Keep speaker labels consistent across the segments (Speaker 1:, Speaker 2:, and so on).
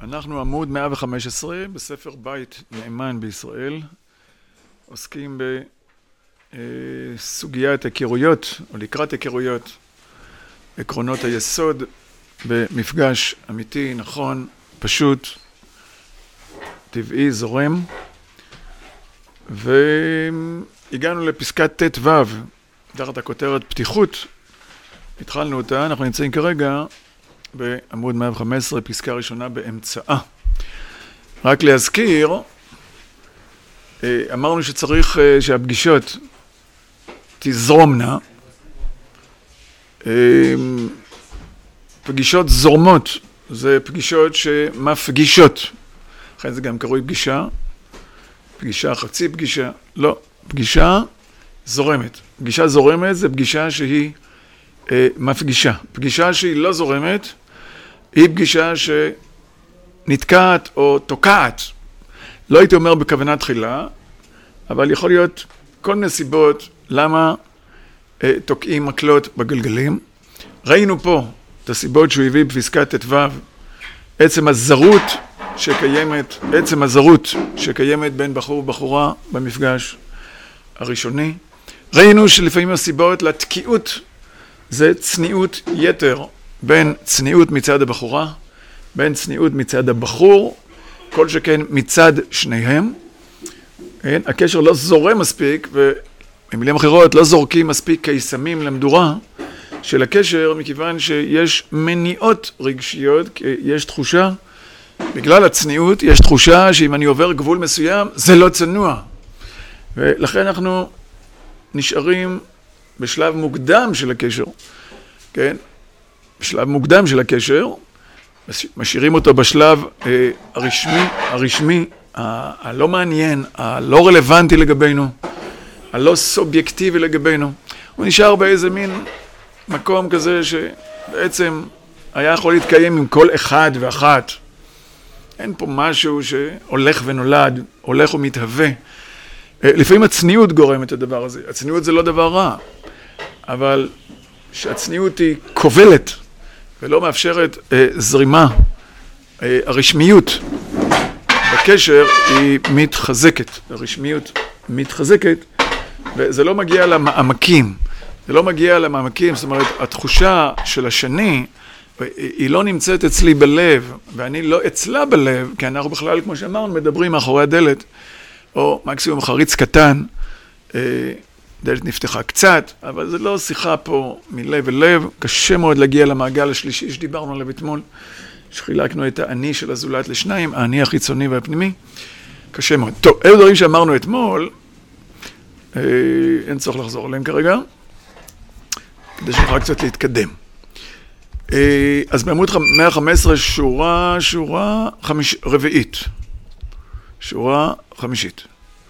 Speaker 1: אנחנו עמוד 115 בספר בית נאמן בישראל, עוסקים בסוגיית היכרויות או לקראת היכרויות, עקרונות היסוד במפגש אמיתי, נכון, פשוט, טבעי, זורם. והגענו לפסקת ט' ו', תחת הכותרת פתיחות, התחלנו אותה, אנחנו נמצאים כרגע בעמוד 115, פסקה ראשונה באמצעה. רק להזכיר, אמרנו שצריך שהפגישות תזרומנה, פגישות זורמות, זה פגישות שמפגישות, לכן זה גם קרוי פגישה, פגישה חצי פגישה, לא, פגישה זורמת. פגישה זורמת זה פגישה שהיא מפגישה. פגישה שהיא לא זורמת, היא פגישה שנתקעת או תוקעת. לא הייתי אומר בכוונה תחילה, אבל יכול להיות כל מיני סיבות למה תוקעים מקלות בגלגלים. ראינו פה את הסיבות שהוא הביא בפסקת ט' ו', עצם הזרות שקיימת בין בחור ובחורה במפגש הראשוני. ראינו שלפעמים הסיבות לתקיעות זה צניעות יתר, בין צניעות מצד הבחורה, בין צניעות מצד הבחור, כל שכן מצד שניהם. הקשר לא זורם מספיק, ובמילים אחרות לא זורקים מספיק קיסמים למדורה של הקשר, מכיוון שיש מניעות רגשיות, יש תחושה, בגלל הצניעות יש תחושה שאם אני עובר גבול מסוים זה לא צנוע, ולכן אנחנו נשארים בשלב מוקדם של הקשר, כן? בשלב מוקדם של הקשר, משאירים אותו בשלב הרשמי, הלא מעניין, הלא רלוונטי לגבינו, הלא סובייקטיבי לגבינו. הוא נשאר באיזה מין מקום כזה שבעצם היה יכול להתקיים עם כל אחד ואחת. אין פה משהו שהולך ונולד, הולך ומתהווה. לפעמים הצניעות גורמת את הדבר הזה. הצניעות זה לא דבר רע, אבל שהצניעות היא כובלת ולא מאפשרת זרימה, הרשמיות בקשר היא מתחזקת, הרשמיות מתחזקת, וזה לא מגיע למעמקים, זאת אומרת, התחושה של השני היא לא נמצאת אצלי בלב, ואני לא אצלה בלב, כי אנחנו בכלל, כמו שאמרנו, מדברים מאחורי הדלת, או מקסימום חריץ קטן, דלת נפתחה קצת, אבל זה לא שיחה פה מלב אל לב, קשה מאוד להגיע למעגל השלישי שדיברנו עליו אתמול, שחילקנו את האני של הזולת לשניים, האני החיצוני והפנימי, קשה מאוד. טוב, אלו דברים שאמרנו אתמול, אין צורך לחזור עליהם כרגע, כדי שנוכל קצת להתקדם. אז בעמוד 115 שורה רביעית, שורה חמישית.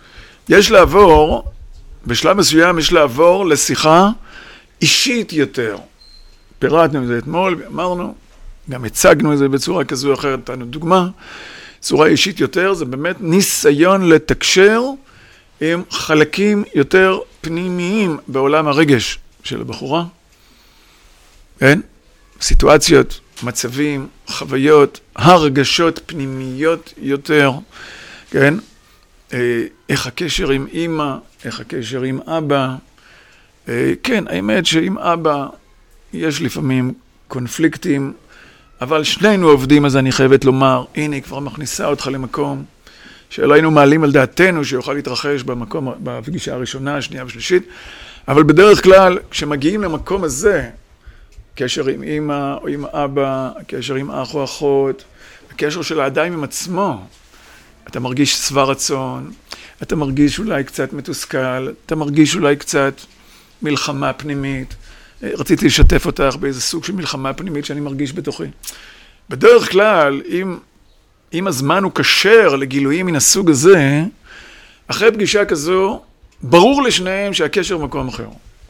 Speaker 1: בשלב מסוים יש לעבור לשיחה אישית יותר. פירטנו את זה אתמול, אמרנו, גם הצגנו את זה בצורה כזו או אחרת, נתנו דוגמה. צורה אישית יותר זה באמת ניסיון לתקשר עם חלקים יותר פנימיים בעולם הרגש של הבחורה. כן? סיטואציות, מצבים, חוויות, הרגשות פנימיות יותר. כן? איך הקשר עם אמא, איך הקשר עם אבא. כן, האמת שעם אבא יש לפעמים קונפליקטים, אבל שנינו עובדים, אז אני חייבת לומר, הנה, היא כבר מכניסה אותך למקום שלא היינו מעלים על דעתנו שיוכל להתרחש בפגישה הראשונה, השנייה ושלישית, אבל בדרך כלל, כשמגיעים למקום הזה, קשר עם אמא או עם אבא, קשר עם אח או אחות, הקשר של האדם עם עצמו, אתה מרגיש שבע רצון, אתה מרגיש אולי קצת מתוסכל, אתה מרגיש אולי קצת מלחמה פנימית. רציתי לשתף אותך באיזה סוג של מלחמה פנימית שאני מרגיש בתוכי. בדרך כלל, אם הזמן הוא קשר לגילויים מן הסוג הזה, אחרי פגישה כזו, ברור לשניהם שהקשר במקום אחר.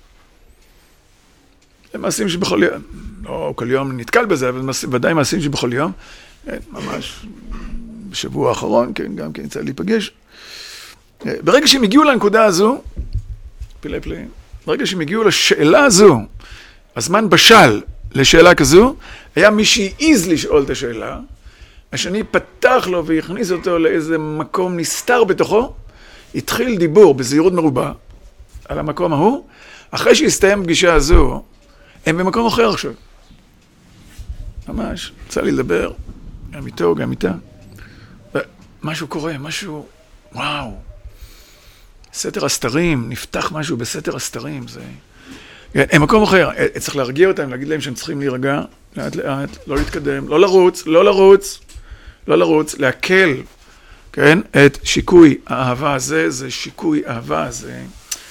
Speaker 1: זה מעשים שבכל יום, לא כל יום נתקל בזה, אבל ודאי מעשים שבכל יום, ממש בשבוע האחרון, כן, גם כן יצא להיפגש. ברגע שהם הגיעו לנקודה הזו, ברגע שהם הגיעו לשאלה הזו, הזמן בשל לשאלה כזו, היה מי שהעיז לשאול את השאלה, השני פתח לו והכניס אותו לאיזה מקום נסתר בתוכו, התחיל דיבור בזהירות מרובה על המקום ההוא, אחרי שהסתיים פגישה הזו, הם במקום אחר עכשיו. ממש, יצא לי לדבר, גם איתו, גם איתה. משהו קורה, משהו, וואו. סתר הסתרים, נפתח משהו בסתר הסתרים, זה... הם מקום אחר, צריך להרגיע אותם, להגיד להם שהם צריכים להירגע, לאט לאט, לא להתקדם, לא לרוץ, לא לרוץ, לא לרוץ, להקל, כן, את שיקוי האהבה הזה, זה שיקוי אהבה הזה.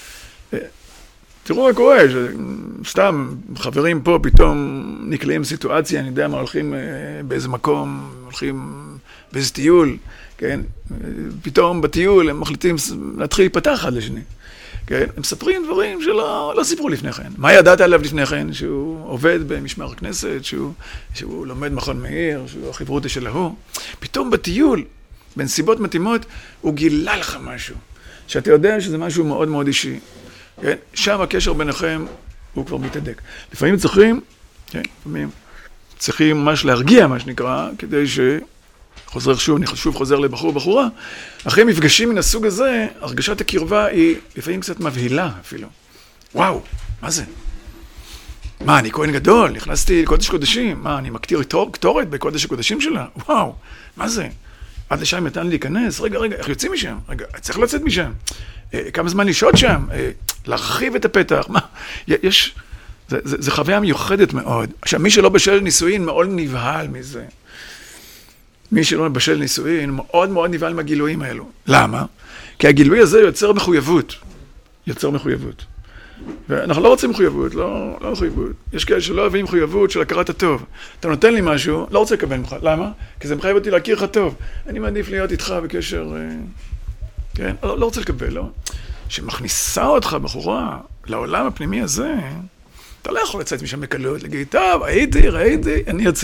Speaker 1: תראו מה קורה, סתם חברים פה פתאום נקלעים סיטואציה, אני יודע מה, הולכים באיזה מקום, הולכים באיזה טיול, כן, פתאום בטיול הם מחליטים להתחיל להיפתח אחד לשני. כן? הם מספרים דברים שלא סיפרו לפני כן. מה ידעת עליו לפני כן? שהוא עובד במשמר הכנסת, שהוא לומד מכון מאיר, שהוא החברותה של ההוא. פתאום בטיול, בנסיבות מתאימות, הוא גילה לך משהו. שאתה יודע שזה משהו מאוד מאוד אישי. כן? שם הקשר ביניכם הוא כבר מתהדק. לפעמים צריכים, כן? לפעמים צריכים ממש להרגיע, מה שנקרא, כדי חוזר שוב, אני שוב חוזר לבחור ובחורה, אחרי מפגשים מן הסוג הזה, הרגשת הקרבה היא לפעמים קצת מבהילה אפילו. וואו, מה זה? מה, אני כהן גדול, נכנסתי לקודש קודשים, מה, אני מקטיר קטורת בקודש הקודשים שלה? וואו, מה זה? עד לשם נתן להיכנס, רגע, איך יוצאים משם? רגע, צריך לצאת משם. כמה זמן לשהות שם? להרחיב את הפתח, מה? יש, זה חוויה מיוחדת מאוד. עכשיו, מי שלא בשל נישואין מאוד נבהל מזה. מי שלא בשל נישואין מאוד מאוד נבהל מהגילויים האלו. למה? כי הגילוי הזה יוצר מחויבות. יוצר מחויבות. ואנחנו לא רוצים מחויבות, לא מחויבות. יש כאלה שלא אוהבים מחויבות של הכרת הטוב. אתה נותן לי משהו, לא רוצה לקבל ממך. למה? כי זה מחייב אותי להכיר לך טוב. אני מעדיף להיות איתך בקשר, כן? לא רוצה לקבל, לא? שמכניסה אותך בחורה לעולם הפנימי הזה, אתה לא יכול לצאת משם בקלות, להגיד, טוב, ראיתי, אני יוצא.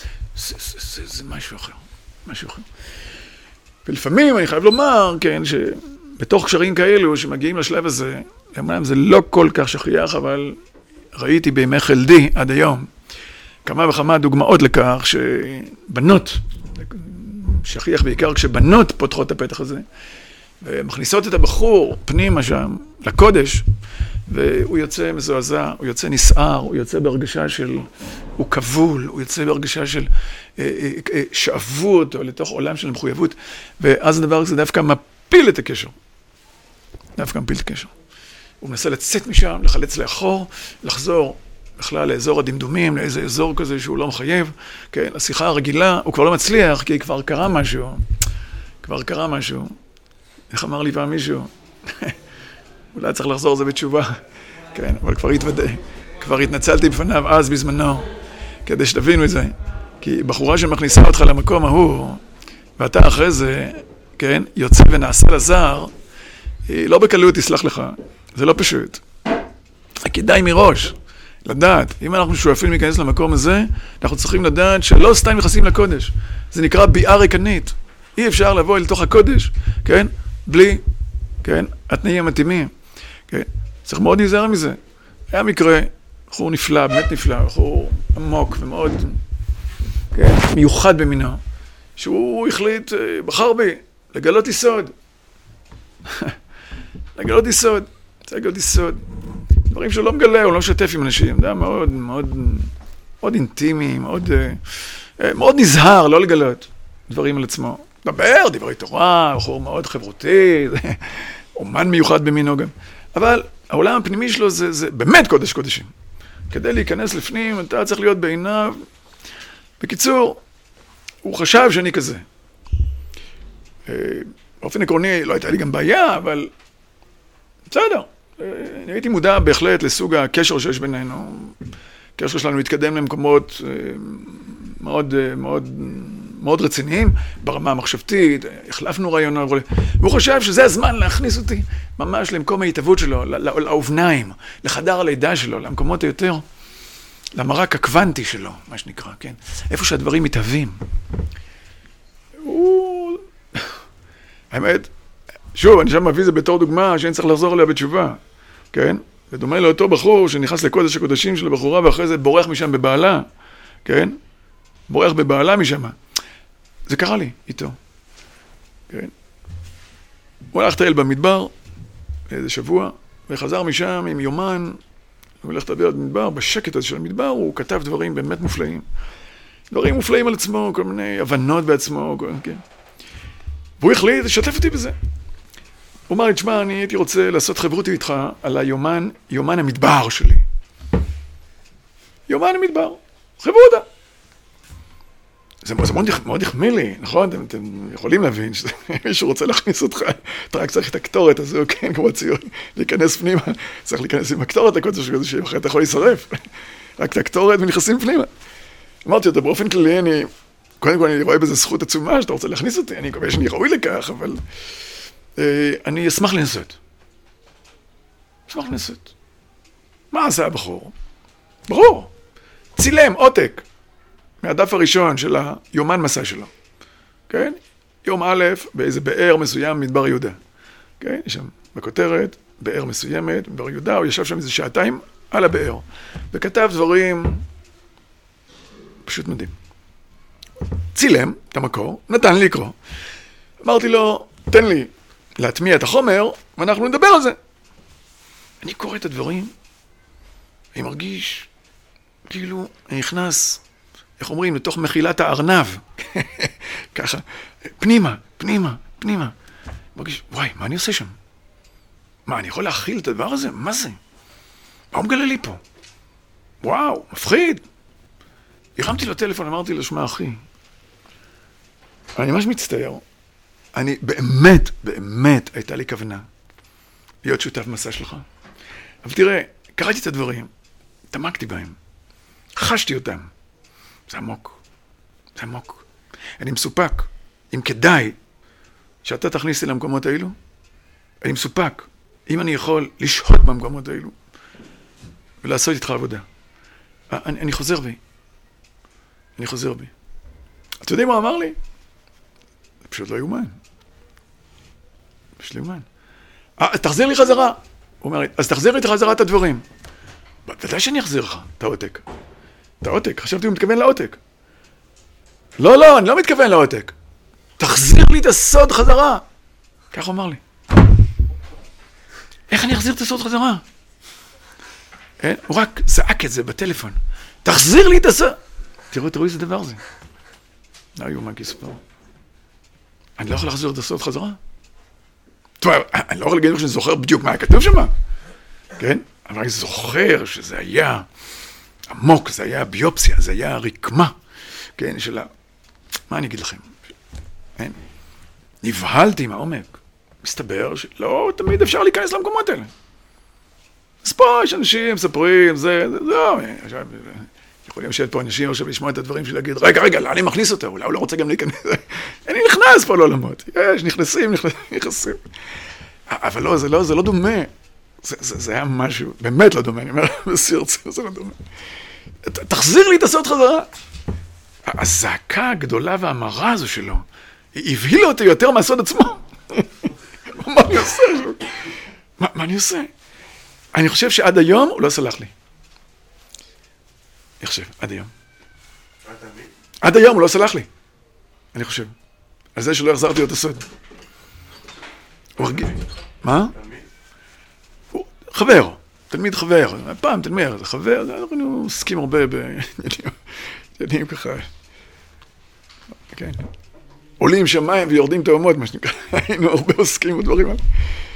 Speaker 1: זה משהו אחר. משהו אחר. ולפעמים אני חייב לומר, כן, שבתוך קשרים כאלו שמגיעים לשלב הזה, אמנם זה לא כל כך שכיח, אבל ראיתי בימי חלדי עד היום כמה וכמה דוגמאות לכך שבנות, שכיח בעיקר כשבנות פותחות את הפתח הזה, ומכניסות את הבחור פנימה שם, לקודש, והוא יוצא מזועזע, הוא יוצא נסער, הוא יוצא בהרגשה של, הוא כבול, הוא יוצא בהרגשה של, שאבו אותו לתוך עולם של מחויבות, ואז הדבר הזה דווקא מפיל את הקשר. דווקא מפיל את הקשר. הוא מנסה לצאת משם, לחלץ לאחור, לחזור בכלל לאזור הדמדומים, לאיזה אזור כזה שהוא לא מחייב, כן, השיחה הרגילה, הוא כבר לא מצליח, כי כבר קרה משהו. איך אמר לי פעם מישהו? אולי צריך לחזור על זה בתשובה, כן, אבל כבר התנצלתי בפניו אז בזמנו, כדי שתבינו את זה, כי בחורה שמכניסה אותך למקום ההוא, ואתה אחרי זה, כן, יוצא ונעשה לזר, היא לא בקלות תסלח לך, זה לא פשוט. כדאי מראש לדעת, אם אנחנו שואפים להיכנס למקום הזה, אנחנו צריכים לדעת שלא סתם נכנסים לקודש, זה נקרא ביאה ריקנית, אי אפשר לבוא לתוך הקודש, כן, בלי, כן, התנאים המתאימים. כן? צריך מאוד להיזהר מזה. היה מקרה, בחור נפלא, באמת נפלא, בחור עמוק ומאוד, כן, מיוחד במינו, שהוא החליט, בחר בי, לגלות יסוד. לגלות יסוד. דברים שהוא לא מגלה, הוא לא משתף עם אנשים, זה היה מאוד, מאוד, מאוד אינטימי, מאוד נזהר, לא לגלות דברים על עצמו. דבר, דברי תורה, בחור מאוד חברותי, אומן מיוחד במינו גם. אבל העולם הפנימי שלו זה באמת קודש קודשים. כדי להיכנס לפנים, אתה צריך להיות בעיניו. בקיצור, הוא חשב שאני כזה. באופן עקרוני, לא הייתה לי גם בעיה, אבל בסדר. אני הייתי מודע בהחלט לסוג הקשר שיש בינינו. הקשר שלנו התקדם למקומות מאוד רציניים, ברמה המחשבתית, החלפנו רעיונות, והוא חושב שזה הזמן להכניס אותי ממש למקום ההתאבות שלו, לאובניים, לחדר הלידה שלו, למקומות היותר, למרק הקוונטי שלו, מה שנקרא, כן? איפה שהדברים מתהווים. האמת, שוב, אני שם מביא זה בתור דוגמה שאני צריך לחזור עליה בתשובה, כן? ודומה לאותו בחור שנכנס לקודש הקודשים של הבחורה, ואחרי זה בורח משם בבעלה, כן? בורח בבעלה משם. זה קרה לי איתו. כן? הוא הלך לטייל במדבר, איזה שבוע, וחזר משם עם יומן, הוא הולך לדבר במדבר, בשקט הזה של המדבר, הוא כתב דברים באמת מופלאים. דברים מופלאים על עצמו, כל מיני הבנות בעצמו, כן. והוא החליט לשתף אותי בזה. הוא אמר לי, תשמע, אני הייתי רוצה לעשות חברות איתך על היומן, יומן המדבר שלי. יומן המדבר, חברותה. זה מאוד יחמיא לי, נכון? אתם יכולים להבין שמישהו רוצה להכניס אותך, אתה רק צריך את הקטורת הזו, כן, כמו הציור, להיכנס פנימה, צריך להיכנס עם הקטורת, הכל זה שאחרי אתה יכול להישרף, רק את הקטורת ונכנסים פנימה. אמרתי אותה, באופן כללי, קודם כל אני רואה בזה זכות עצומה שאתה רוצה להכניס אותי, אני מקווה שאני ראוי לכך, אבל אני אשמח לנסות. מה עשה הבחור? ברור, צילם עותק. מהדף הראשון של היומן מסע שלו, כן? יום א', באיזה באר מסוים, מדבר יהודה. כן? יש שם בכותרת, באר מסוימת, מדבר יהודה, הוא ישב שם איזה שעתיים על הבאר, וכתב דברים פשוט מדהים. צילם את המקור, נתן לי לקרוא. אמרתי לו, תן לי להטמיע את החומר, ואנחנו נדבר על זה. אני קורא את הדברים, אני מרגיש כאילו אני נכנס, איך אומרים, לתוך מחילת הארנב, ככה, פנימה. מרגיש, וואי, מה אני עושה שם? מה, אני יכול להכיל את הדבר הזה? מה זה? מה הוא מגלה לי פה? וואו, מפחיד. הרמתי לו טלפון, אמרתי לו, שמע אחי, אני ממש מצטער. אני באמת הייתה לי כוונה להיות שותף מסע שלך. אבל תראה, קראתי את הדברים, תמקתי בהם, חשתי אותם. זה עמוק. אני מסופק, אם כדאי שאתה תכניסי למקומות האלו, אני מסופק, אם אני יכול לשהות במקומות האלו, ולעשות איתך עבודה. אני חוזר בי. אתה יודעים מה הוא אמר לי? זה פשוט לא יאומן. תחזיר לי חזרה. הוא אומר לי, אז תחזיר לי חזרה את הדברים. ודאי שאני אחזיר לך את העותק. חשבתי הוא מתכוון לעותק. לא, אני לא מתכוון לעותק. תחזיר לי את הסוד חזרה. כך הוא אמר לי. איך אני אחזיר את הסוד חזרה? הוא רק זעק את זה בטלפון. תחזיר לי את הסוד. תראו איזה דבר זה. לא יאומן כי יסופר. אני לא יכול להחזיר את הסוד חזרה. טוב, אני לא יכול להגיד שאני זוכר בדיוק מה כתוב שם. כן? אבל אני זוכר שזה היה עמוק, זה היה ביופסיה, זה היה רקמה. כן, מה אני אגיד לכם? כן? נבהלתי מהעומק. מסתבר שלא תמיד אפשר להיכנס למקומות האלה. אז פה יש אנשים מספרים, זה, לא, יכולים לשבת פה אנשים עכשיו לשמוע את הדברים שלי להגיד, רגע, לאן אני מכניס אותו? אולי הוא לא רוצה גם להיכנס. אני נכנס פה לעולמות. יש, נכנסים. אבל לא, זה לא דומה. זה היה משהו, באמת לא דומה, אני אומר, בסרצה, זה לא דומה. תחזיר לי את הסוד חזרה. הזעקה הגדולה והמרה הזו שלו, היא הבהילה אותי יותר מהסוד עצמו. מה אני עושה? מה אני עושה? אני חושב שעד היום הוא לא סלח לי. אני חושב, עד היום. עד היום הוא לא סלח לי. אני חושב. על זה שלא החזרתי לו את הסוד. הוא הרגיש. מה? חבר. תלמיד חבר. פעם תלמיד, זה חבר. אנחנו עוסקים הרבה בעניינים ככה. כן. עולים שמיים ויורדים תאומות, מה שנקרא. היינו הרבה עוסקים בדברים האלה.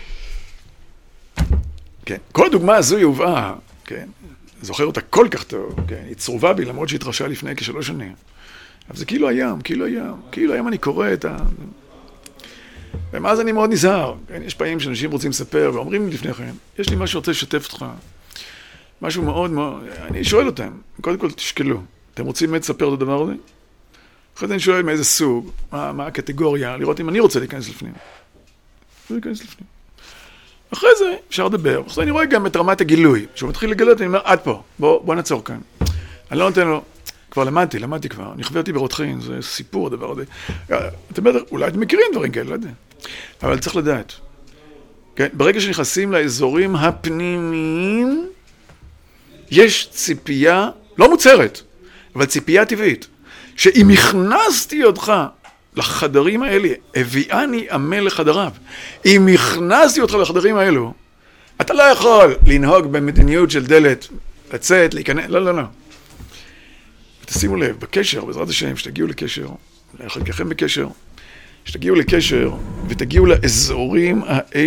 Speaker 1: כן. כל הדוגמה הזו היא הובאה, כן. זוכר אותה כל כך טוב, כן. היא צרובה בי, למרות שהתרחשה לפני כ3 שנים. אבל זה כאילו היום אני קורא את ה... ומאז אני מאוד נזהר. כן. יש פעמים שאנשים רוצים לספר ואומרים לי לפני כן, יש לי משהו רוצה לשתף אותך. משהו מאוד מאוד... אני שואל אותם, קודם כל תשקלו. אתם רוצים באמת לספר את הדבר הזה? אחרי זה אני שואל מאיזה סוג, מה הקטגוריה, לראות אם אני רוצה להיכנס לפנים. אחרי זה אפשר לדבר. אחרי זה אני רואה גם את רמת הגילוי. כשהוא מתחיל לגלות, אני אומר, עד פה, בוא נעצור כאן. אני לא נותן לו, כבר למדתי כבר, אני חברתי ברותחין, זה סיפור הדבר הזה. אתם בטח, אולי אתם מכירים דברים כאלה, לא יודע. אבל צריך לדעת. כן? ברגע שנכנסים לאזורים הפנימיים, יש ציפייה, לא מוצהרת, אבל ציפייה טבעית, שאם הכנסתי אותך לחדרים האלה, הביאני עמל לחדריו. אם הכנסתי אותך לחדרים האלו, אתה לא יכול לנהוג במדיניות של דלת, לצאת, להיכנס, לא, לא, לא. תשימו לב, בקשר, בעזרת השם, שתגיעו לקשר, חלקכם בקשר, שתגיעו לקשר ותגיעו לאזורים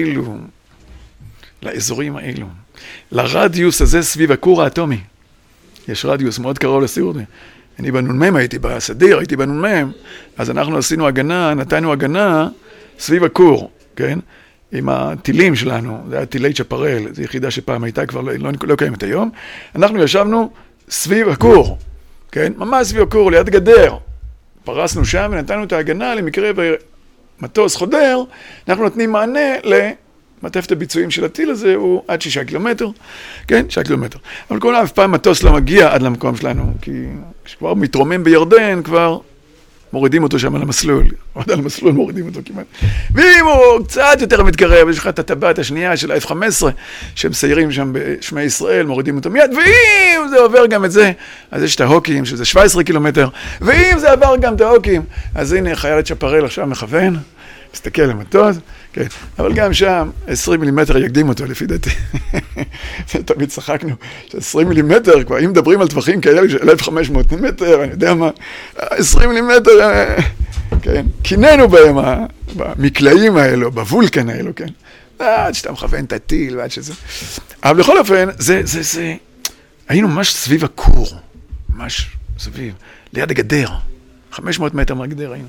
Speaker 1: האלו, לרדיוס הזה סביב הכור האטומי. יש רדיוס מאוד קרוב לסיור. אני בנ"מ, הייתי בסדיר, הייתי בנ"מ, אז אנחנו עשינו הגנה, נתנו הגנה סביב הכור, כן? עם הטילים שלנו, זה היה טילי צ'פרל, זו יחידה שפעם הייתה כבר לא קיימת היום. אנחנו ישבנו סביב הכור, כן? ממש סביב הכור, ליד גדר. פרסנו שם ונתנו את ההגנה למקרה במטוס חודר, אנחנו נותנים מענה למטפת הביצועים של הטיל הזה, הוא עד 6 קילומטר, כן? 6 קילומטר. אבל כל אף פעם מטוס לא מגיע עד למקום שלנו, כי כשכבר מתרומם בירדן, כבר מורידים אותו שם על המסלול. עוד על המסלול מורידים אותו כמעט. ואם הוא קצת יותר מתקרב, יש לך את הטבעת השנייה של ה-F-15, שהם סיירים שם בשמי ישראל, מורידים אותו מיד, ואם זה עובר גם את זה, אז יש את ההוקים, שזה 17 קילומטר, ואם זה עבר גם את ההוקים, אז הנה חיילת צ'פרל עכשיו מכוון, מסתכל למטוס, כן, אבל גם שם 20 מילימטר יקדים אותו לפי דעתי. תמיד צחקנו, ש20 מילימטר, כבר אם מדברים על טווחים כאלה של 1,500 מטר, אני יודע מה, 20 מילימטר, כן, כיננו בהם במקלעים האלו, בוולקן האלו, כן, עד שאתה מכוון את הטיל ועד שזה. אבל בכל אופן, היינו ממש סביב הכור, ממש סביב, ליד הגדר, 500 מטר מהגדר היינו.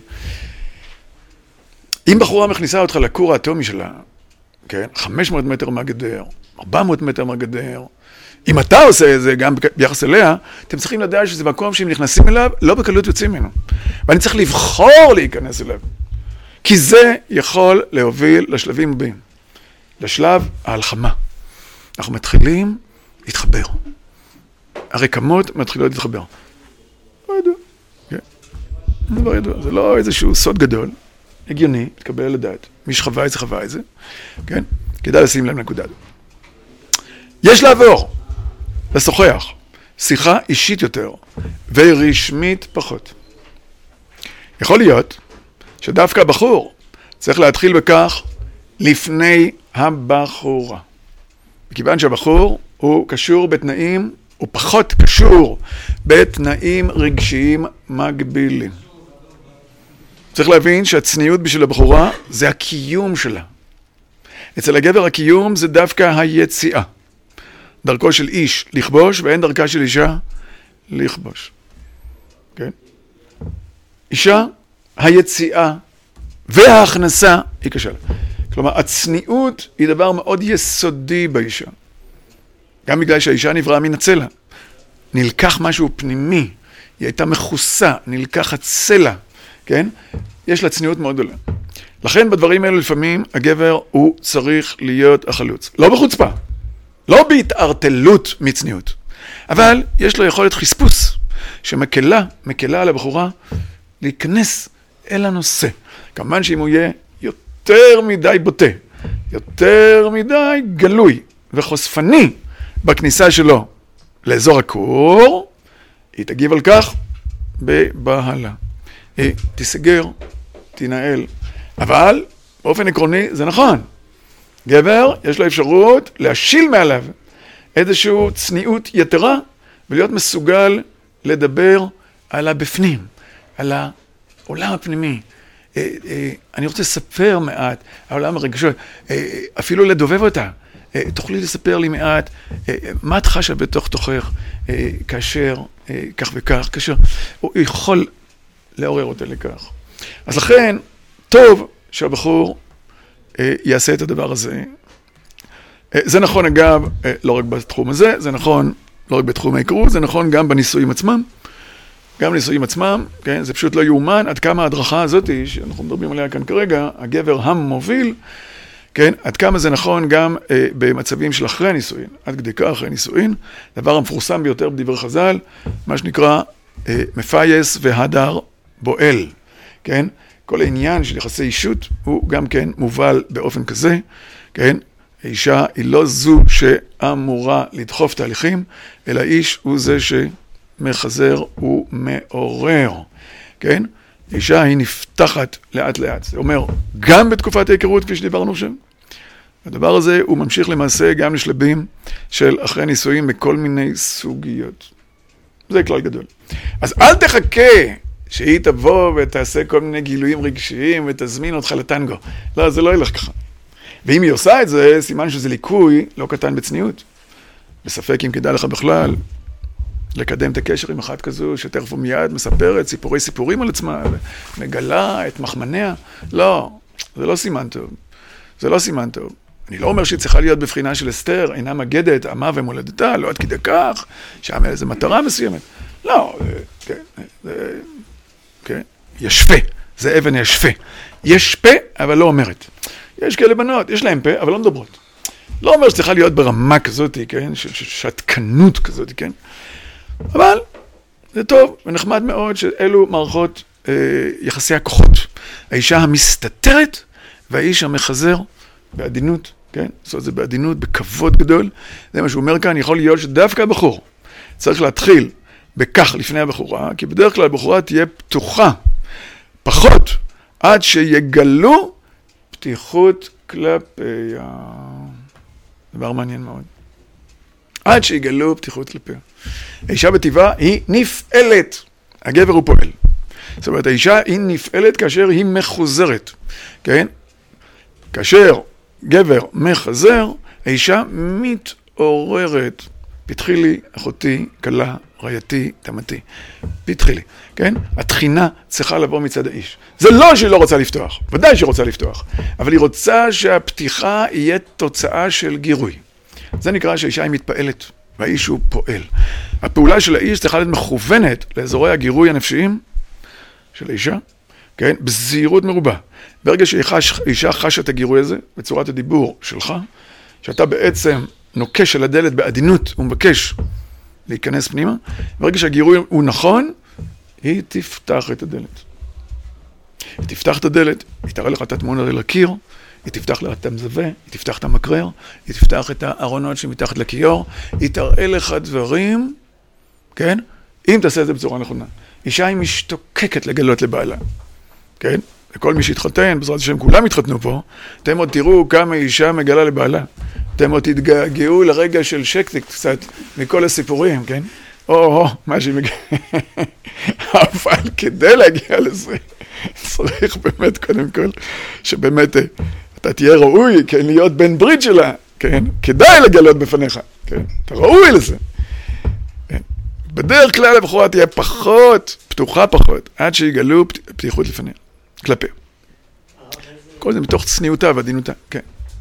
Speaker 1: אם בחורה מכניסה אותך לכור האטומי שלה, כן, 500 מטר מהגדר, 400 מטר מהגדר, אם אתה עושה את זה גם ביחס אליה, אתם צריכים לדעת שזה מקום שהם נכנסים אליו, לא בקלות יוצאים ממנו. ואני צריך לבחור להיכנס אליו, כי זה יכול להוביל לשלבים הבאים, לשלב ההלחמה. אנחנו מתחילים להתחבר. הרקמות מתחילות להתחבר. לא ידוע, כן, לא ידוע, זה לא איזשהו סוד גדול. הגיוני, תקבל לדעת. מי שחווה את זה, חווה את זה. כן? כדאי לשים להם נקודה. יש לעבור, לשוחח, שיחה אישית יותר, ורשמית פחות. יכול להיות שדווקא הבחור צריך להתחיל בכך לפני הבחורה. מכיוון שהבחור הוא קשור בתנאים, הוא פחות קשור בתנאים רגשיים מגבילים. צריך להבין שהצניעות בשביל הבחורה זה הקיום שלה. אצל הגבר הקיום זה דווקא היציאה. דרכו של איש לכבוש ואין דרכה של אישה לכבוש. כן? אישה, היציאה וההכנסה היא קשה לה. כלומר, הצניעות היא דבר מאוד יסודי באישה. גם בגלל שהאישה נבראה מן הצלע. נלקח משהו פנימי. היא הייתה מכוסה, נלקח הצלע. כן? יש לה צניעות מאוד גדולה. לכן בדברים האלו לפעמים הגבר הוא צריך להיות החלוץ. לא בחוצפה, לא בהתערטלות מצניעות, אבל יש לו יכולת חספוס שמקלה על הבחורה להיכנס אל הנושא. כמובן שאם הוא יהיה יותר מדי בוטה, יותר מדי גלוי וחושפני בכניסה שלו לאזור הכור, היא תגיב על כך בבהלה. תיסגר, תנהל. אבל באופן עקרוני זה נכון. גבר יש לו אפשרות להשיל מעליו איזשהו צניעות יתרה ולהיות מסוגל לדבר על הבפנים, על העולם הפנימי. אני רוצה לספר מעט, העולם הרגשות, אפילו לדובב אותה. תוכלי לספר לי מעט מה את חשה בתוך תוכך כאשר כך וכך, כאשר הוא יכול לעורר אותה לכך. אז לכן, טוב שהבחור יעשה את הדבר הזה. זה נכון אגב, לא רק בתחום הזה, זה נכון לא רק בתחום ההיכרות, זה נכון גם בניסויים עצמם. גם בניסויים עצמם, כן? זה פשוט לא יאומן עד כמה ההדרכה הזאת, שאנחנו מדברים עליה כאן כרגע, הגבר המוביל, כן? עד כמה זה נכון גם במצבים של אחרי נישואין, עד כדי כך אחרי נישואין, דבר המפורסם ביותר בדברי חז"ל, מה שנקרא מפייס והדר בועל, כן? כל העניין של יחסי אישות הוא גם כן מובל באופן כזה, כן? האישה היא לא זו שאמורה לדחוף תהליכים, אלא איש הוא זה שמחזר ומעורר, כן? אישה היא נפתחת לאט לאט. זה אומר, גם בתקופת ההיכרות, כפי שדיברנו שם, הדבר הזה הוא ממשיך למעשה גם לשלבים של אחרי נישואים בכל מיני סוגיות. זה כלל גדול. אז אל תחכה שהיא תבוא ותעשה כל מיני גילויים רגשיים ותזמין אותך לטנגו. לא, זה לא ילך ככה. ואם היא עושה את זה, סימן שזה ליקוי לא קטן בצניעות. בספק אם כדאי לך בכלל לקדם את הקשר עם אחת כזו, שתכף ומיד מספרת סיפורים על עצמה, ומגלה את מחמניה. לא, זה לא סימן טוב. זה לא סימן טוב. אני לא אומר שהיא צריכה להיות בבחינה של אסתר, אינה מגדת, עמה ומולדתה, לא עד כדי כך, שם איזו מטרה מסוימת. לא, כן, ישפה, זה אבן ישפה. יש פה, אבל לא אומרת. יש כאלה בנות, יש להם פה, אבל לא מדברות. לא אומר שצריכה להיות ברמה כזאת, כן, של שתקנות כזאת, כן. אבל זה טוב ונחמד מאוד שאלו מערכות יחסי הכוחות. האישה המסתתרת והאיש המחזר בעדינות, כן? זאת אומרת, זה בעדינות, בכבוד גדול. זה מה שהוא אומר כאן, יכול להיות שדווקא הבחור צריך להתחיל בכך לפני הבחורה, כי בדרך כלל הבחורה תהיה פתוחה, פחות, עד שיגלו פתיחות כלפי דבר מעניין מאוד. עד שיגלו פתיחות כלפי. האישה בטבעה היא נפעלת, הגבר הוא פועל. זאת אומרת, האישה היא נפעלת כאשר היא מחוזרת, כן? כאשר גבר מחזר, האישה מתעוררת. פתחי לי, אחותי, כלה, רעייתי, תמתי. פתחי לי, כן? התחינה צריכה לבוא מצד האיש. זה לא שהיא לא רוצה לפתוח, ודאי שהיא רוצה לפתוח, אבל היא רוצה שהפתיחה יהיה תוצאה של גירוי. זה נקרא שהאישה היא מתפעלת, והאיש הוא פועל. הפעולה של האיש צריכה להיות מכוונת לאזורי הגירוי הנפשיים של האישה, כן? בזהירות מרובה. ברגע שהאישה חשה את הגירוי הזה, בצורת הדיבור שלך, שאתה בעצם נוקש על הדלת בעדינות ומבקש להיכנס פנימה, ברגע שהגירוי הוא נכון, היא תפתח את הדלת. היא תפתח את הדלת, היא תראה לך את התמונה לקיר, היא תפתח לך את המזווה, היא תפתח את המקרר, היא תפתח את הארונות שמתחת לכיור, היא תראה לך דברים, כן? אם תעשה את זה בצורה נכונה. אישה היא משתוקקת לגלות לבעלה, כן? וכל מי שהתחתן, בעזרת השם כולם התחתנו פה, אתם עוד תראו כמה אישה מגלה לבעלה. אתם עוד תתגעגעו לרגע של שקט קצת מכל הסיפורים, כן? מה שהיא מגיעה. אבל כדי להגיע לזה, צריך באמת קודם כל, שבאמת אתה תהיה ראוי, כן, להיות בן ברית שלה, כן? כדאי לגלות בפניך, כן? אתה ראוי לזה. כן? בדרך כלל הבחורה תהיה פחות, פתוחה פחות, עד שיגלו פתיחות לפניה, כלפיה. כל זה מתוך צניעותה ועדינותה, כן.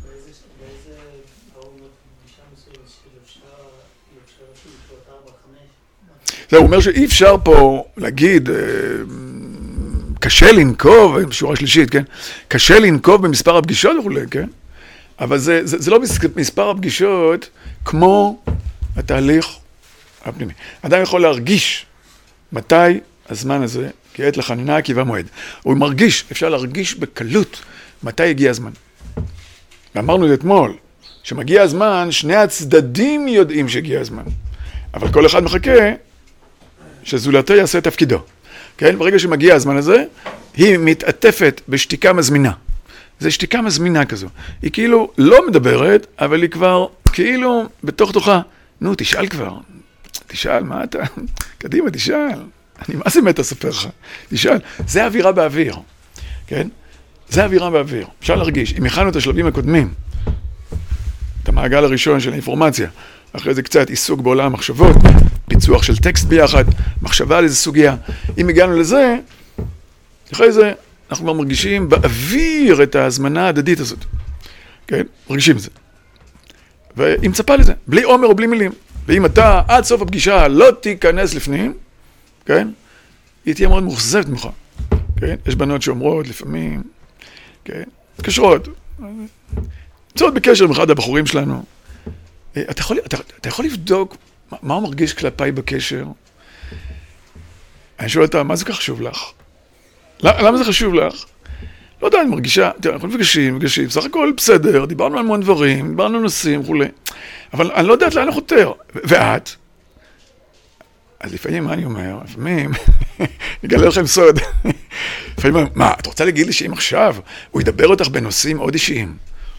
Speaker 1: זה אומר שאי אפשר פה להגיד, קשה לנקוב, בשורה שלישית, כן? קשה לנקוב במספר הפגישות וכו', כן? אבל זה לא מספר הפגישות כמו התהליך הפנימי. אדם יכול להרגיש מתי הזמן הזה, כי עת לחנינה כי במועד. הוא מרגיש, אפשר להרגיש בקלות מתי הגיע הזמן. ואמרנו את זה אתמול, שמגיע הזמן, שני הצדדים יודעים שהגיע הזמן. אבל כל אחד מחכה שזולתו יעשה את תפקידו. כן? ברגע שמגיע הזמן הזה, היא מתעטפת בשתיקה מזמינה. זה שתיקה מזמינה כזו. היא כאילו לא מדברת, אבל היא כבר כאילו בתוך תוכה. נו, תשאל כבר. תשאל, מה אתה? קדימה, תשאל. אני מה זה מת אספר לך? תשאל. זה אווירה באוויר. כן? זה אווירה באוויר. אפשר להרגיש. אם הכנו את השלבים הקודמים, את המעגל הראשון של האינפורמציה, אחרי זה קצת עיסוק בעולם המחשבות, פיצוח של טקסט ביחד, מחשבה על איזה סוגיה. אם הגענו לזה, אחרי זה אנחנו כבר מרגישים באוויר את ההזמנה ההדדית הזאת. כן? מרגישים את זה. והיא מצפה לזה, בלי עומר או בלי מילים. ואם אתה עד סוף הפגישה לא תיכנס לפנים, כן? היא תהיה מאוד מוחזבת ממך. כן? יש בנות שאומרות לפעמים, כן? מתקשרות. נמצאות בקשר עם אחד הבחורים שלנו. אתה יכול לבדוק מה הוא מרגיש כלפיי בקשר? אני שואל אותה, מה זה כך חשוב לך? למה זה חשוב לך? לא יודע, אני מרגישה, תראה, אנחנו מפגשים, בסך הכל בסדר, דיברנו על המון דברים, דיברנו על נושאים וכו'. אבל אני לא יודעת לאן לחותר. ואת? אז לפעמים, מה אני אומר? לפעמים, אגלה לכם סוד, לפעמים, מה, את רוצה להגיד לי שאם עכשיו הוא ידבר אותך בנושאים מאוד אישיים,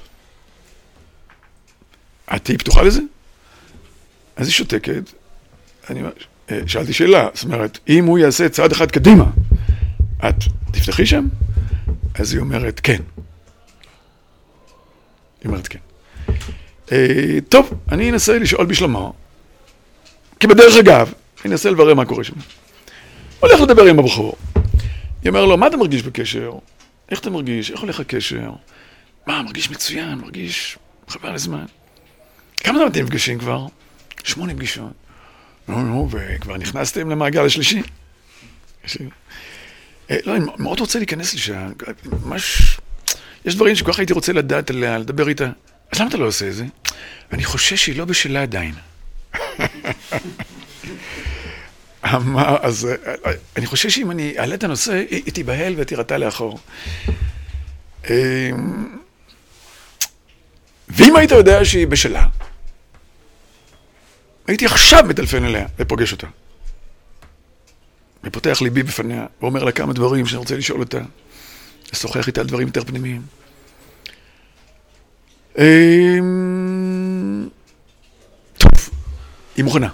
Speaker 1: את תהיי פתוחה לזה? אז היא שותקת, שאלתי שאלה, זאת אומרת, אם הוא יעשה צעד אחד קדימה, את תפתחי שם? אז היא אומרת, כן. היא אומרת, כן. טוב, אני אנסה לשאול בשלמה, כי בדרך אגב, אני אנסה לברר מה קורה שם. הולך לדבר עם הבחור. היא אומר לו, מה אתה מרגיש בקשר? איך אתה מרגיש? איך הולך הקשר? מה, מרגיש מצוין, מרגיש חבל לזמן. כמה זמן אתם נפגשים כבר? 8 פגישות. נו, וכבר נכנסתם למעגל השלישי. לא, אני מאוד רוצה להיכנס לשם. יש דברים שכל כך הייתי רוצה לדעת עליה, לדבר איתה. אז למה אתה לא עושה את זה? אני חושש שהיא לא בשלה עדיין. אז אני חושש שאם אני אעלה את הנושא, היא תיבהל ותירתה לאחור. ואם היית יודע שהיא בשלה, הייתי עכשיו מטלפן אליה ופוגש אותה. ופותח ליבי בפניה, ואומר לה כמה דברים שאני רוצה לשאול אותה. לשוחח איתה על דברים יותר פנימיים. טוב, היא מוכנה.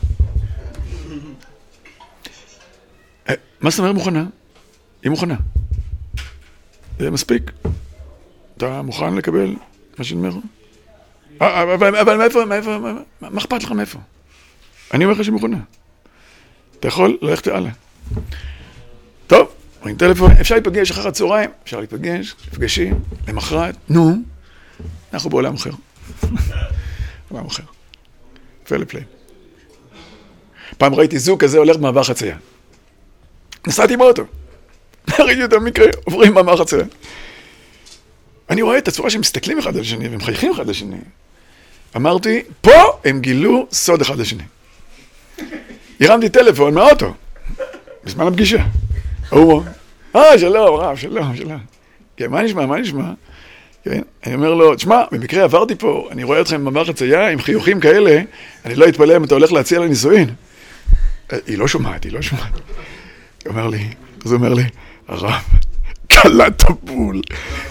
Speaker 1: מה זאת אומרת מוכנה? היא מוכנה. זה מספיק. אתה מוכן לקבל מה שאני אומר? אבל מאיפה, מה אכפת לך מאיפה? אני אומר לך שהיא מוכנה. אתה יכול ללכת הלאה. טוב, רואים טלפון, אפשר להיפגש אחר הצהריים, אפשר להיפגש, נפגשים, למחרת, נו, אנחנו בעולם אחר. עולם אחר. פלא פלא. פעם ראיתי זוג כזה הולך במעבר חצייה. נסעתי באוטו. ראיתי אותם מקרה, עוברים במעבר חצייה. אני רואה את הצורה שהם מסתכלים אחד על השני, והם חייכים אחד על השני. אמרתי, פה הם גילו סוד אחד לשני. הרמתי טלפון מהאוטו, בזמן הפגישה. הוא אומר, שלום, רב, שלום. כן, מה נשמע? כן, אני אומר לו, תשמע, במקרה עברתי פה, אני רואה אתכם במעבר חצייה עם חיוכים כאלה, אני לא אתפלא אם אתה הולך להציע לנישואין. היא לא שומעת. הוא אומר לי, הרב, קלת בול.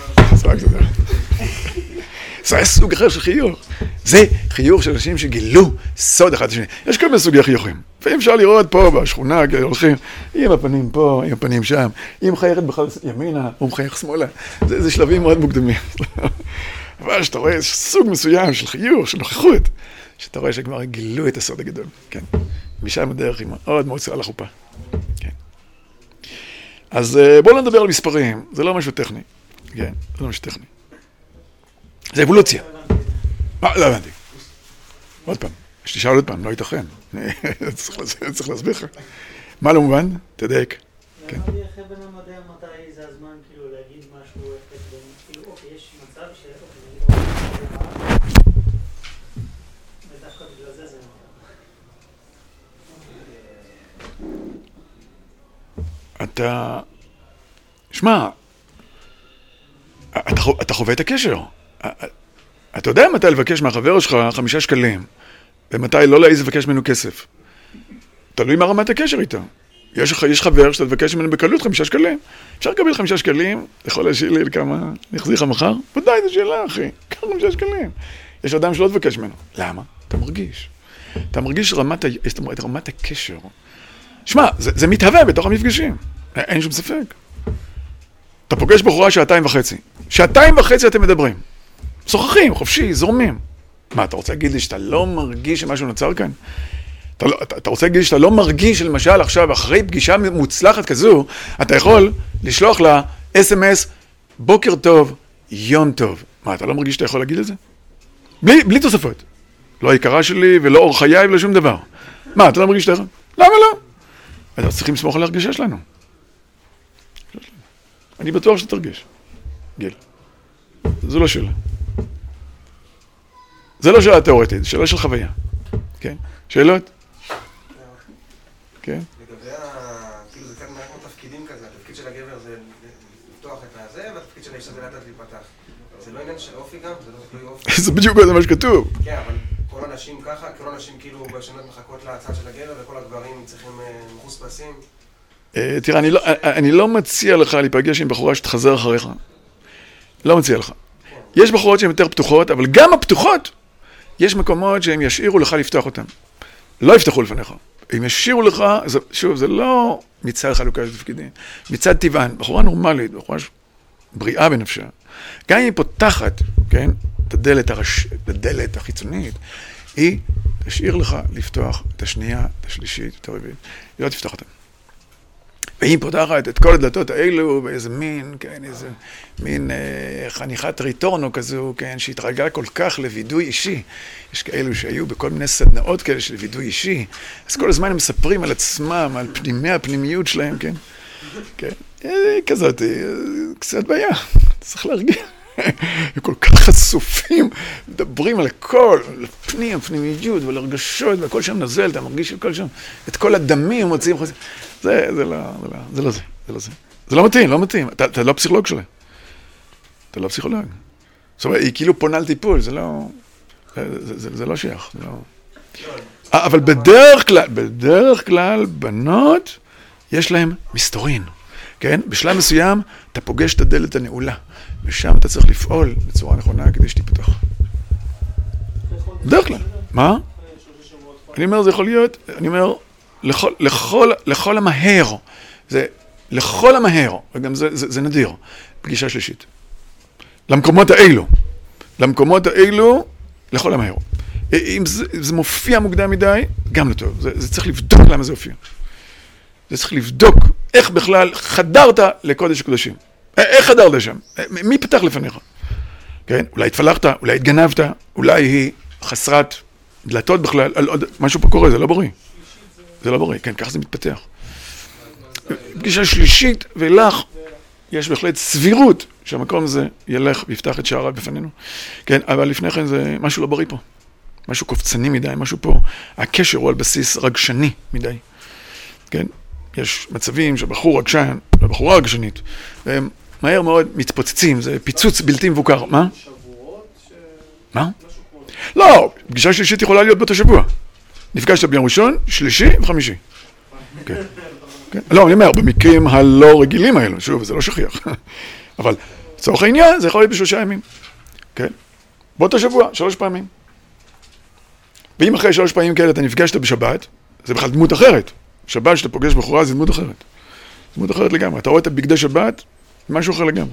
Speaker 1: זה היה סוג אחר של חיוך. זה חיוך של אנשים שגילו סוד אחד לשני. יש כל מיני סוגי חיוכים. ואם אפשר לראות פה בשכונה, הולכים עם הפנים פה, עם הפנים שם, היא מחייכת בכלל ימינה, הוא מחייך שמאלה. זה שלבים מאוד מוקדמים. אבל שאתה רואה סוג מסוים של חיוך, של נוכחות, שאתה רואה שכבר גילו את הסוד הגדול. כן. משם הדרך היא מאוד מאוד צרה לחופה. כן. אז בואו לא נדבר על מספרים. זה לא משהו טכני. כן, זה לא משהו טכני. זה אבולוציה. לא הבנתי. עוד פעם. שתשאל עוד פעם, לא ייתכן. צריך להסביר לך. מה לא מובן? תדייק.
Speaker 2: למה לי אחרי בן אדם יודע מתי זה הזמן כאילו להגיד משהו כאילו אוקיי, יש מצב ודווקא בגלל זה
Speaker 1: אתה... שמע, אתה חווה את הקשר. אתה יודע מתי לבקש מהחבר שלך 5 שקלים, ומתי לא להעיז לבקש ממנו כסף. תלוי מה רמת הקשר איתה. יש חבר שאתה לבקש ממנו בקלות 5 שקלים. אפשר לקבל 5 שקלים, אתה יכול להשאיר לי לכמה, אני אחזיר לך מחר? ודאי, זו שאלה, אחי. קח 5 שקלים. יש אדם שלא תבקש ממנו. למה? אתה מרגיש. אתה מרגיש רמת הקשר. שמע, זה מתהווה בתוך המפגשים. אין שום ספק. אתה פוגש בחורה 2.5 שעות. 2.5 שעות אתם מדברים. שוחחים, חופשי, זורמים. מה, אתה רוצה להגיד לי שאתה לא מרגיש שמשהו נוצר כאן? אתה רוצה להגיד לי שאתה לא מרגיש, למשל, עכשיו, אחרי פגישה מוצלחת כזו, אתה יכול לשלוח לה SMS, בוקר טוב, יום טוב. מה, אתה לא מרגיש שאתה יכול להגיד את זה? בלי תוספות. לא היקרה שלי ולא אור חיי ולא שום דבר. מה, אתה לא מרגיש שאתה יכול? למה לא? אז צריכים לסמוך על ההרגשה שלנו. אני בטוח שאתה תרגיש. גיל. זו לא שאלה. זה לא שאלה תיאורטית, זה שאלה של חוויה. כן? שאלות? כן?
Speaker 3: לגבי כאילו זה כאן מערכת תפקידים כזה, התפקיד של הגבר זה לפתוח את הזה, והתפקיד של האישה זה לאט להיפתח. זה לא עניין של אופי גם? זה לא תלוי אופי?
Speaker 1: זה בדיוק מה שכתוב.
Speaker 3: כן, אבל כל הנשים ככה, כל הנשים כאילו בשנות מחכות לצד של הגבר, וכל הגברים צריכים מחוספסים.
Speaker 1: תראה, אני לא מציע לך להיפגש עם בחורה שתחזר אחריך. לא מציע לך. יש בחורות שהן יותר פתוחות, אבל גם הפתוחות, יש מקומות שהם ישאירו לך לפתוח אותם. לא יפתחו לפניך. אם ישאירו לך, שוב, זה לא מצד חלוקה של תפקידים. מצד טבען, בחורה נורמלית, בחורה בריאה בנפשה. גם אם היא פותחת, כן, את הדלת החיצונית, היא תשאיר לך לפתוח את השנייה, את השלישית, את הרביעית. היא לא תפתח אותם. והיא פותחת את כל הדלתות האלו באיזה מין, כן, איזה מין חניכת ריטורנו כזו, כן, שהתרגלה כל כך לוידוי אישי. יש כאלו שהיו בכל מיני סדנאות כאלה של וידוי אישי, אז כל הזמן הם מספרים על עצמם, על פנימי הפנימיות שלהם, כן? כן, כזאת, קצת בעיה, צריך להרגיע. הם כל כך חשופים, מדברים על הכל, על הפנים, הפנימיות ועל הרגשות, והכל שם נזל, אתה מרגיש הכל שם, את כל הדמים מוציאים חוזים. זה לא זה. זה לא מתאים, לא מתאים. אתה לא פסיכולוג שלה. אתה לא פסיכולוג. זאת אומרת, היא כאילו פונה לטיפול, זה לא שייך. אבל בדרך כלל, בנות, יש להם מסתורין. כן? בשלב מסוים, אתה פוגש את הדלת הנעולה. ושם אתה צריך לפעול בצורה נכונה כדי שתיפתח. בדרך כלל. מה? אני אומר, זה יכול להיות, אני אומר, לכל המהר. זה לכל המהר, וגם זה נדיר. פגישה שלישית. למקומות האלו, לכל המהר. אם זה מופיע מוקדם מדי, גם לא טוב. זה צריך לבדוק למה זה הופיע. זה צריך לבדוק איך בכלל חדרת לקודש הקודשים. איך חדרת שם? מי פתח לפניך? כן? אולי התפלחת, אולי התגנבת, אולי היא חסרת דלתות בכלל. משהו פה קורה, זה לא בריא. זה לא בריא, כן, כך זה מתפתח. פגישה שלישית, ולך יש בהחלט סבירות שהמקום הזה ילך ויפתח את שעריו בפנינו. כן, אבל לפני כן זה משהו לא בריא פה. משהו קופצני מדי, משהו פה. הקשר הוא על בסיס רגשני מדי. כן? יש מצבים שבחור רגשן ובחורה רגשנית, והם מהר מאוד מתפוצצים, זה פיצוץ בלתי מבוקר. מה? מה? לא, פגישה שלישית יכולה להיות באותו שבוע. נפגשת ביום ראשון, שלישי וחמישי. כן. לא, אני אומר, במקרים הלא רגילים האלו, שוב, זה לא שכיח. אבל לצורך העניין, זה יכול להיות ב3 ימים. כן? באותו שבוע, 3 פעמים. ואם אחרי 3 פעמים כאלה אתה נפגשת בשבת, זה בכלל דמות אחרת. שבת שאתה פוגש בחורה זה דמות אחרת. דמות אחרת לגמרי. אתה רואה את בגדי שבת, משהו אחר לגמרי.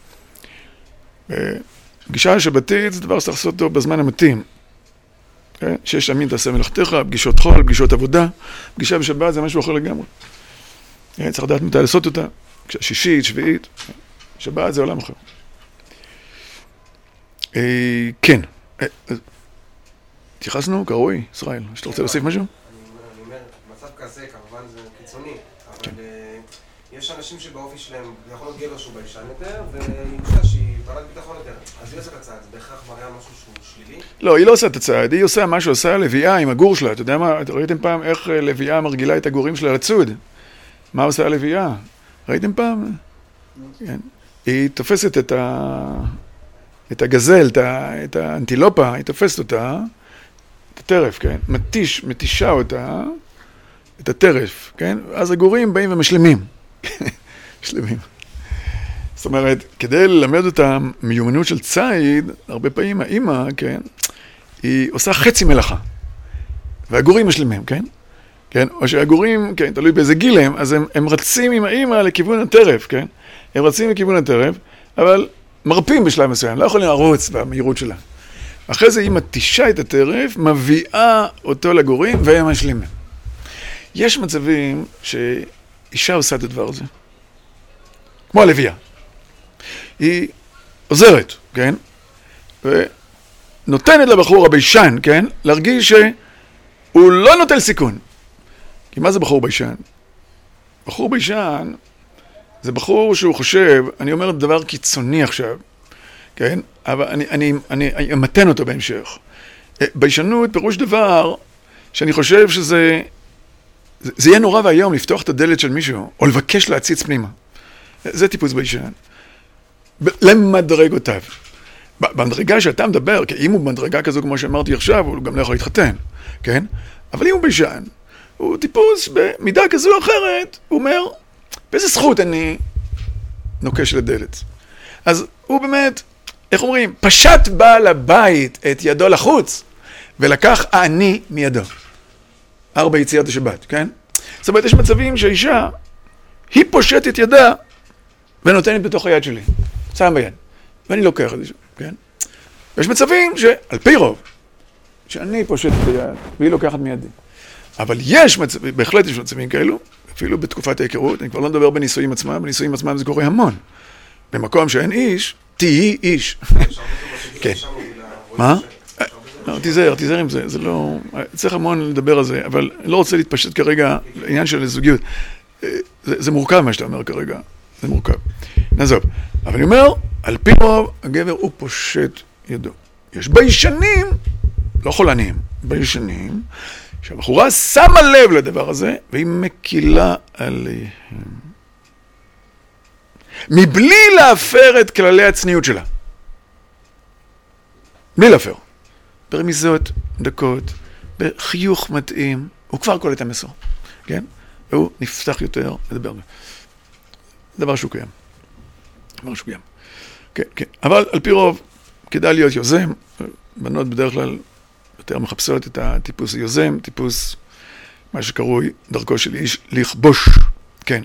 Speaker 1: פגישה שבתית זה דבר שצריך לעשות אותו בזמן המתאים. שיש ימים תעשה מלאכתך, פגישות חול, פגישות עבודה. פגישה בשבת זה משהו אחר לגמרי. צריך לדעת מתי לעשות אותה. שישית, שביעית. שבת זה עולם אחר. כן. התייחסנו, קרוי, ישראל. שאתה רוצה להוסיף משהו?
Speaker 3: אני אומר, מצב כזה כמובן זה קיצוני, אבל יש אנשים שבאופי שלהם, זה יכול להיות גבר שהוא ביישן יותר, ואישה שהיא בעלת ביטחון יותר. אז היא עושה את הצעד, זה בהכרח מראה משהו שהוא שלילי? לא,
Speaker 1: היא לא עושה את הצעד, היא עושה משהו, עושה לביאה עם הגור שלה. אתה יודע מה, ראיתם פעם איך לביאה מרגילה את הגורים שלה לצוד? מה עושה לביאה? ראיתם פעם? כן. היא תופסת את הגזל, את האנטילופה, היא תופסת אותה, את הטרף, כן? מתישה אותה, את הטרף, כן? אז הגורים באים ומשלמים. משלמים. זאת אומרת, כדי ללמד אותם מיומנות של ציד, הרבה פעמים האמא, כן? היא עושה חצי מלאכה. והגורים משלמים, כן? כן? או שהגורים, כן, תלוי באיזה גיל הם, אז הם רצים עם האמא לכיוון הטרף, כן? הם רצים לכיוון הטרף, אבל מרפים בשלב מסוים, לא יכולים לרוץ במהירות שלה. אחרי זה היא מתישה את הטרף, מביאה אותו לגורים והם משלימים. יש מצבים שאישה עושה את הדבר הזה. כמו הלוויה. היא עוזרת, כן? ונותנת לבחור הביישן, כן? להרגיש שהוא לא נוטל סיכון. כי מה זה בחור ביישן? בחור ביישן זה בחור שהוא חושב, אני אומר דבר קיצוני עכשיו, כן? אבל אני אמתן אותו בהמשך. ביישנות פירוש דבר שאני חושב שזה יהיה נורא והיום לפתוח את הדלת של מישהו, או לבקש להציץ פנימה. זה טיפוס ביישן. למדרגותיו. במדרגה שאתה מדבר, כי אם הוא במדרגה כזו כמו שאמרתי עכשיו, הוא גם לא יכול להתחתן, כן? אבל אם הוא ביישן, הוא טיפוס במידה כזו או אחרת, הוא אומר, באיזה זכות אני נוקש לדלת? אז הוא באמת, איך אומרים, פשט בעל הבית את ידו לחוץ, ולקח אני מידו. 4 יציאת השבת, כן? זאת אומרת, יש מצבים שהאישה, היא פושטת ידה, ונותנת בתוך היד שלי. שם ביד. ואני לוקח את זה, כן? ויש מצבים שעל פי רוב, שאני פושט את היד, והיא לוקחת מידי. אבל יש מצבים, בהחלט יש מצבים כאלו, אפילו בתקופת ההיכרות, אני כבר לא מדבר בנישואים עצמם, בנישואים עצמם זה קורה המון. במקום שאין איש, תהי איש. כן. מה? לא, תיזהר עם זה, זה לא... צריך המון לדבר על זה, אבל אני לא רוצה להתפשט כרגע לעניין של זוגיות. זה מורכב מה שאתה אומר כרגע, זה מורכב. נעזוב. אבל אני אומר, על פי רוב, הגבר הוא פושט ידו. יש ביישנים, לא חולנים, ביישנים, שהבחורה שמה לב לדבר הזה, והיא מקילה עליהם. מבלי להפר את כללי הצניעות שלה. בלי להפר. ברמיזות, דקות, בחיוך מתאים, הוא כבר קולט המסור, כן? והוא נפתח יותר לדבר. דבר שהוא קיים. דבר שהוא קיים. כן, כן. אבל על פי רוב, כדאי להיות יוזם. בנות בדרך כלל יותר מחפשות את הטיפוס היוזם, טיפוס, מה שקרוי דרכו של איש לכבוש. כן.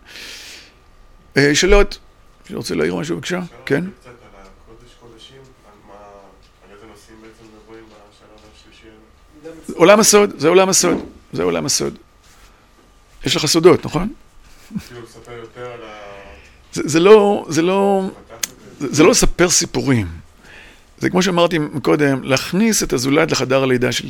Speaker 1: שאלות? אני רוצה להעיר משהו בבקשה? כן?
Speaker 4: קצת על הקודש קודשים, על איזה נושאים בעצם מדברים בשלב השלישי?
Speaker 1: עולם הסוד, זה עולם הסוד. זה עולם הסוד. יש לך סודות, נכון?
Speaker 4: כאילו לספר יותר על ה...
Speaker 1: זה לא לספר סיפורים. זה כמו שאמרתי קודם, להכניס את הזולת לחדר הלידה שלי.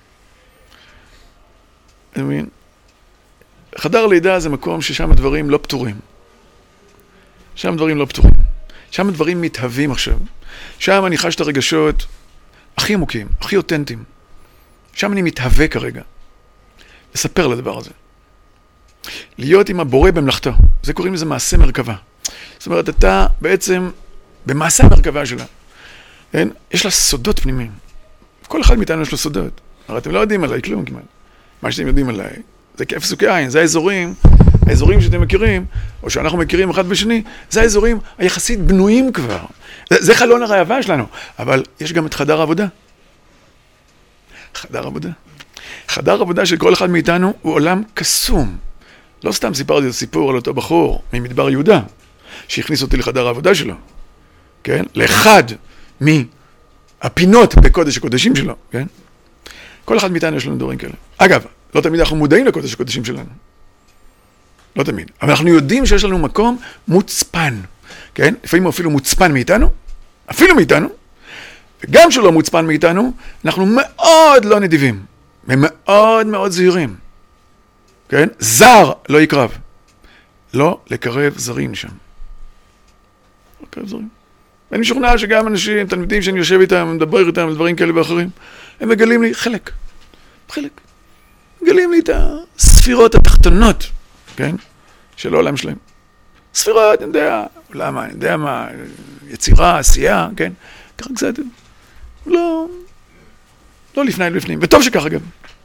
Speaker 1: אני מבין? חדר הלידה זה מקום ששם הדברים לא פתורים. שם דברים לא פתורים. שם הדברים מתהווים עכשיו. שם אני חש את הרגשות הכי עמוקים, הכי אותנטיים. שם אני מתהווה כרגע. לספר לדבר הזה. להיות עם הבורא במלאכתו. זה קוראים לזה מעשה מרכבה. זאת אומרת, אתה בעצם במעשה המרכבה שלה. כן? יש לה סודות פנימיים. כל אחד מאיתנו יש לו סודות. הרי אתם לא יודעים עליי כלום כמעט. מה שאתם יודעים עליי, זה כאף סוכי עין, זה האזורים שאתם מכירים, או שאנחנו מכירים אחד בשני, זה האזורים היחסית בנויים כבר. זה חלון הראווה שלנו. אבל יש גם את חדר העבודה. חדר עבודה. חדר עבודה של כל אחד מאיתנו הוא עולם קסום. לא סתם סיפרתי את הסיפור על אותו בחור ממדבר יהודה, שהכניס אותי לחדר העבודה שלו. כן? לאחד מהפינות בקודש הקודשים שלו. כן? כל אחד מאיתנו יש לנו דברים כאלה. אגב, לא תמיד אנחנו מודעים לקודש הקודשים שלנו. לא תמיד. אבל אנחנו יודעים שיש לנו מקום מוצפן. כן? לפעמים הוא אפילו מוצפן מאיתנו. אפילו מאיתנו. וגם שלא מוצפן מאיתנו, אנחנו מאוד לא נדיבים. ומאוד מאוד זהירים. כן? זר לא יקרב. לא לקרב זרים שם. לא לקרב זרים. ואני משוכנע שגם אנשים, תלמידים שאני יושב איתם, מדבר איתם על דברים כאלה ואחרים, הם מגלים לי חלק. מגלים לי את הספירות התחתונות, כן? של העולם שלהם. ספירות, אני יודע מה, יצירה, עשייה, כן? ככה קצת, לא לפנים, וטוב שכך אגב.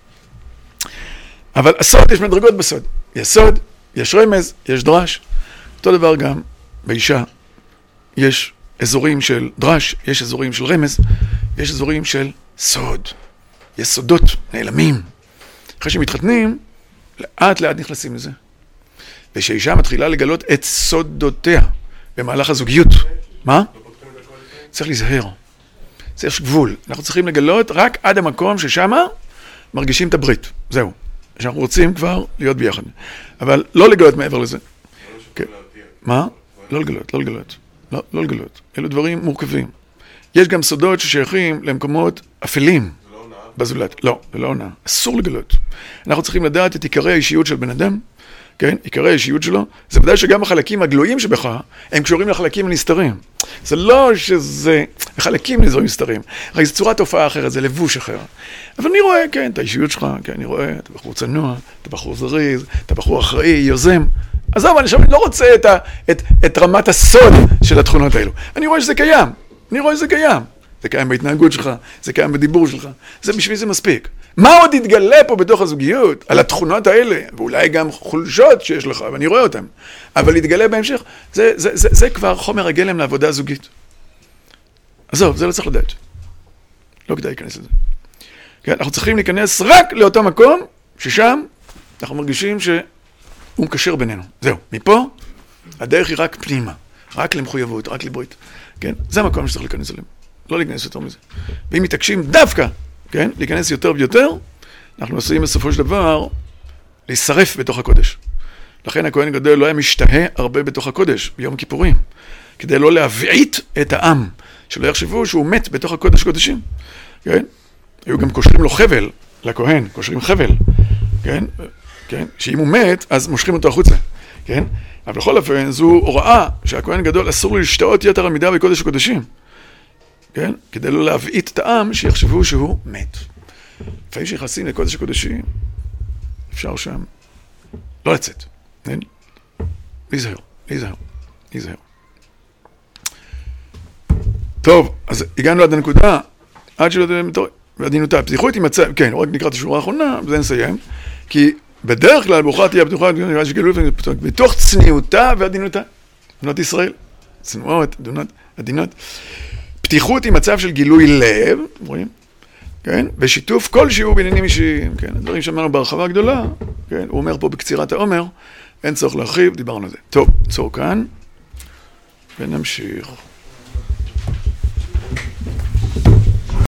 Speaker 1: אבל הסוד, יש מדרגות בסוד. יש סוד, יש רמז, יש דרש. אותו דבר גם באישה. יש אזורים של דרש, יש אזורים של רמז, יש אזורים של סוד. יש סודות נעלמים. אחרי שמתחתנים, לאט לאט נכנסים לזה. ושאישה מתחילה לגלות את סודותיה במהלך הזוגיות. מה? צריך להיזהר. יש גבול. אנחנו צריכים לגלות רק עד המקום ששמה מרגישים את הברית. זהו. שאנחנו רוצים כבר להיות ביחד. אבל לא לגלות מעבר לזה. מה? לא לגלות. אלו דברים מורכבים. יש גם סודות ששייכים למקומות אפלים בזולת. לא, זה לא עונה. אסור לגלות. אנחנו צריכים לדעת את עיקרי האישיות של בן אדם. כן? עיקרי האישיות שלו. זה ודאי שגם החלקים הגלויים שבך הם קשורים לחלקים הנסתרים. זה לא שזה... החלקים נזורים נסתרים. הרי זו צורת הופעה אחרת, זה לבוש אחר. אבל אני רואה, כן, את האישיות שלך, כן, אני רואה, אתה בחור צנוע, אתה בחור זריז, אתה בחור אחראי, יוזם. אז אני לא רוצה את רמת הסוד של התכונות האלו. אני רואה שזה קיים. זה קיים בהתנהגות שלך, זה קיים בדיבור שלך, זה בשביל זה מספיק. מה עוד יתגלה פה בתוך הזוגיות, על התכונות האלה, ואולי גם חולשות שיש לך, ואני רואה אותן, אבל יתגלה בהמשך, זה כבר חומר הגלם לעבודה הזוגית. עזוב, זה לא צריך לדעת. לא כדאי להיכנס לזה. כן, אנחנו צריכים להיכנס רק לאותו מקום, ששם אנחנו מרגישים שהוא מקשר בינינו. זהו, מפה הדרך היא רק פנימה, רק למחויבות, רק לברית. כן, זה המקום שצריך להיכנס אליהם. לא להיכנס יותר מזה. ואם מתעקשים דווקא, כן, להיכנס יותר ויותר, אנחנו עושים בסופו של דבר להישרף בתוך הקודש. לכן הכהן הגדול לא היה משתהה הרבה בתוך הקודש, ביום הכיפורים, כדי לא להבעית את העם, שלא יחשבו שהוא מת בתוך הקודש קודשים. כן? היו גם קושרים לו חבל, לכהן, קושרים חבל, כן? כן? שאם הוא מת, אז מושכים אותו החוצה, כן? אבל בכל אופן, זו הוראה שהכהן הגדול אסור לו להשתאות יתר על מידה בקודש הקודשים, כן? כדי לא להבעית את העם שיחשבו שהוא מת. לפעמים שנכנסים לקודש הקודשים, אפשר שם לא לצאת, כן? להיזהר, להיזהר, להיזהר. טוב, אז הגענו עד הנקודה, עד שלא ועדינותה, פתיחות עם מצב, כן, רק נקרא את השורה האחרונה, בזה נסיים, כי בדרך כלל ברוכה תהיה הפתוחה, בתוך צניעותה ועדינותה, בנות ישראל, צנועות, עדינות, פתיחות עם מצב של גילוי לב, רואים? כן? ושיתוף כלשהו בעניינים אישיים, כן? הדברים שאמרנו בהרחבה גדולה, כן? הוא אומר פה בקצירת העומר, אין צורך להרחיב, דיברנו על זה. טוב, נצור כאן, ונמשיך.